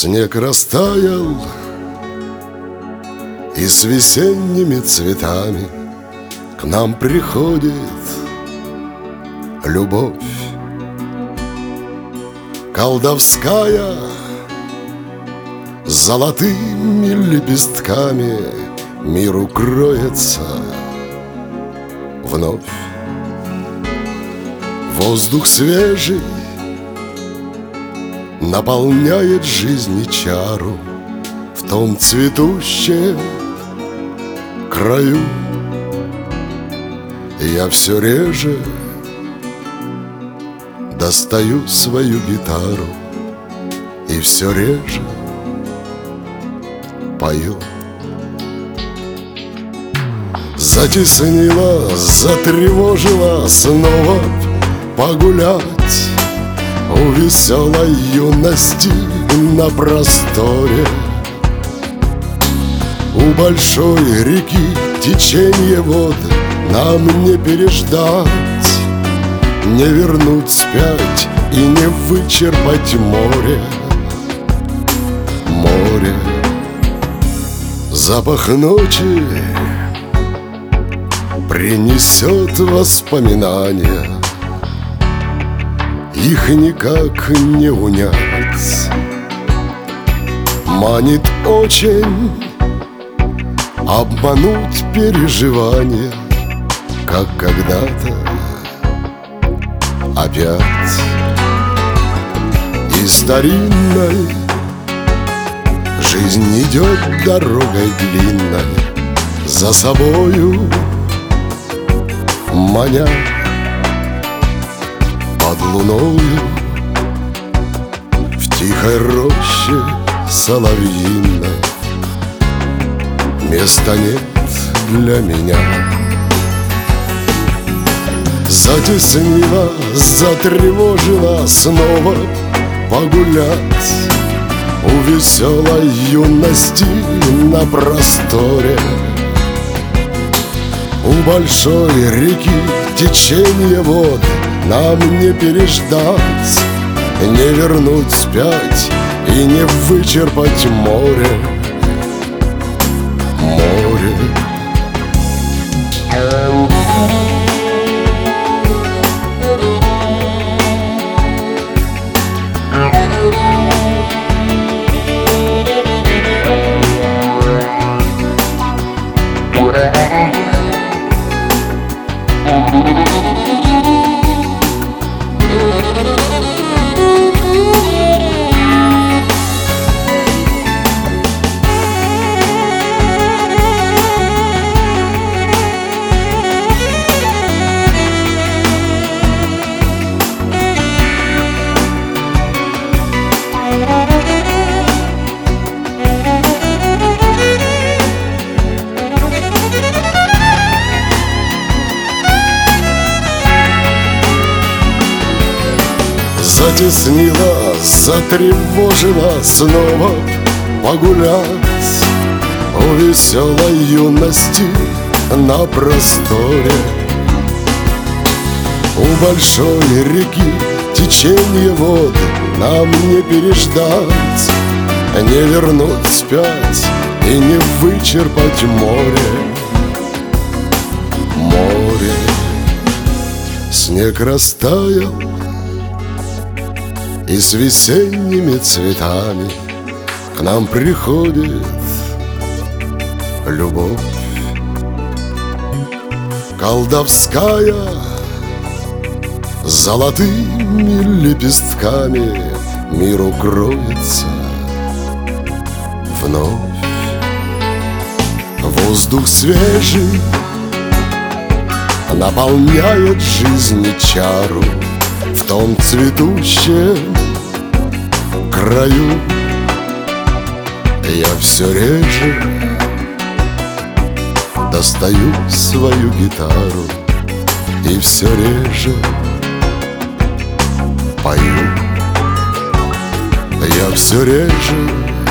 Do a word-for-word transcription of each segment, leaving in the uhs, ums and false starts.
Снег растаял, и с весенними цветами к нам приходит любовь колдовская, золотыми лепестками мир укроется вновь. Воздух свежий наполняет жизни чару в том цветущем краю. Я все реже достаю свою гитару и все реже пою. Затеснила, затревожила снова погулять у веселой юности на просторе. У большой реки течение вод нам не переждать, не вернуть вспять и не вычерпать море. Море, запах ночи принесет воспоминания, их никак не унять. Манит очень обмануть переживания, как когда-то опять. И старинной жизнь идет дорогой длинной, за собою маня под луною в тихой роще соловьиной. Места нет для меня. Затеснила, затревожила снова погулять у веселой юности на просторе. У большой реки течение вод нам не переждать, не вернуть вспять и не вычерпать море. Море. Затеснила, затревожила снова погулять у веселой юности на просторе. У большой реки течение вод нам не переждать, не вернуть вспять и не вычерпать море. Море. Снег растаял, и с весенними цветами к нам приходит любовь колдовская, золотыми лепестками мир укроется вновь. Воздух свежий наполняет жизни чару в том цветущем краю. Я все реже достаю свою гитару и все реже пою. Я все реже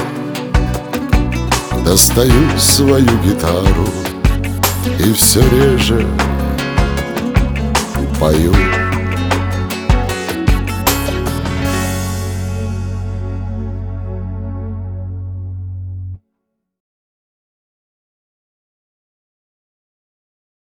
достаю свою гитару и все реже пою.